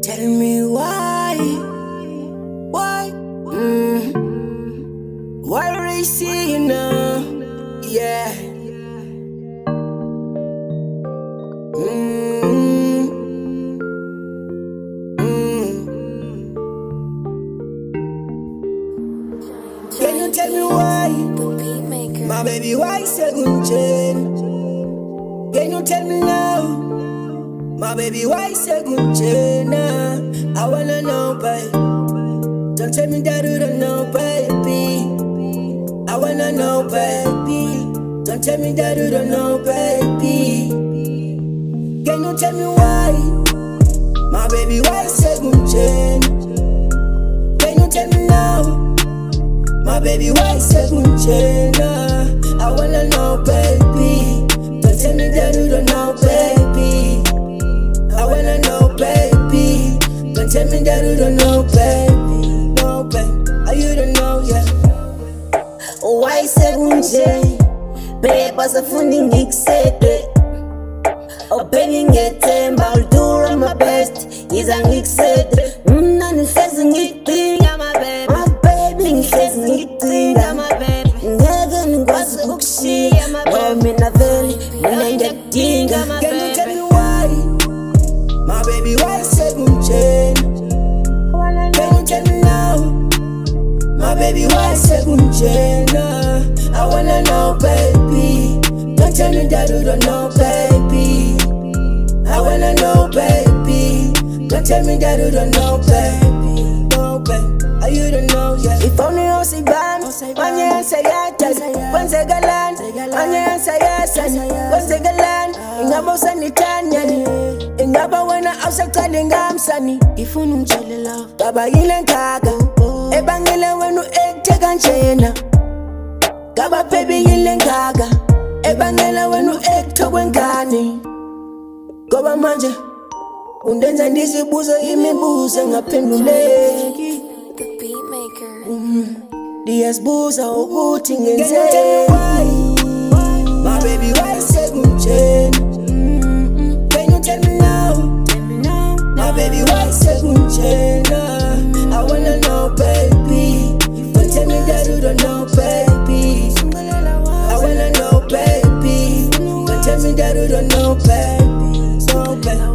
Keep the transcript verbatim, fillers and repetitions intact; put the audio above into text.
Tell me why, why, mm, why are I seeing now? Yeah. Mm, mm. Can you tell me why, my baby, why second chain? Can you tell me now? My baby, why second chain? I wanna know, babe. Don't tell me that you don't know, baby. I wanna know, baby. Don't tell me that you don't know, baby. Can you tell me why? My baby, why second chain? Can you tell me now? My baby, why second chain? I wanna know, baby. Don't tell me that you don't know, baby. I wanna know, baby. Don't tell me that you don't know, baby. No, baby, you don't know, yeah. Why second chain? Babe, as a funding excited. Oh, baby, get them, I'll do my best. Is an excited. None is facing it, my baby. My baby, facing it, my baby. Never was a book, she, oh, me, not very, me, that thing, my baby. Can you tell me why? My baby, why second chain? Can you tell me now? My baby, why second chain? I wanna know, baby. Don't tell me that you don't know, baby. I wanna know, baby. Don't tell me that you don't know, baby. No, baby, you don't know, yeah. If only I see bam, when you answer yes, when they go land, when you answer yes, when they go land, in a mouse and Italian, in a bawana outside calling I'm sunny. If you know jelly love, Baba Yilan Kaga, a bangela when you egg take and chain. Gaba baby Yilan Kaga, a bangela when you egg to when gani. Goba manje, undenza ndizi buzo imibuze ngapenduleki. The beat maker. Mm. Dias buza ukuthi ngenze. Why? My baby, why second chain? Mm-mm. Can you tell me now? Tell me now. My baby, why second chain? I wanna know, baby. Don't tell me that you don't know, baby. I wanna know, baby. Don't tell me that you don't know, baby. So, baby.